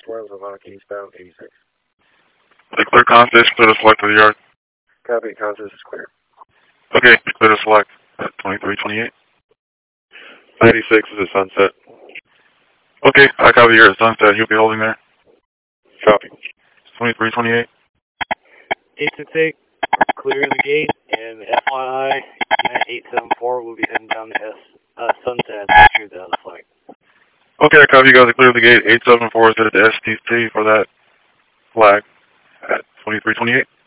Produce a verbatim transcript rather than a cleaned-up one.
four, Lavonic eastbound, eighty-six. The clear consist, clear to select to the yard. Copy, consist is clear. Okay, clear to select at twenty-three twenty-eight. ninety-six is a Sunset. Okay, I copy here at Sunset. You'll be holding there. Copy. twenty-three twenty-eight. eight six eight, clear the gate, and F Y I, Unit eight seven four will be heading down to S, uh, Sunset to the other flag. Okay, I copy you guys. Clear the gate. eight seven four is headed to S T C for that flag at twenty-three twenty-eight.